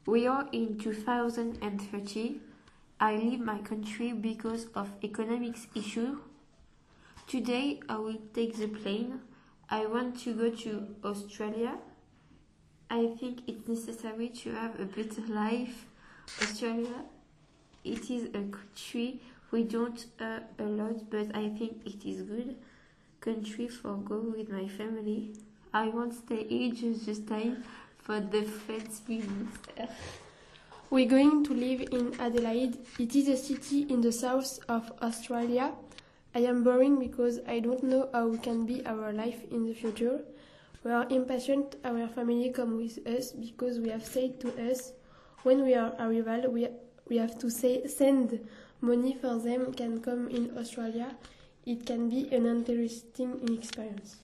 We are in 2030. I leave my country because of economics issue. Today I will take the plane. I want to go to Australia. I think it's necessary to have a better life. Australia, it is a country we don't a lot, but I think it is good country for go with my family. I won't stay here just time for the friends we meet. We're going to live in Adelaide. It is a city in the south of Australia. I am boring because I don't know how we can be our life in the future. We are impatient our family come with us because we have said to us when we are arrival we have to send money for them can come in Australia. It can be an interesting experience.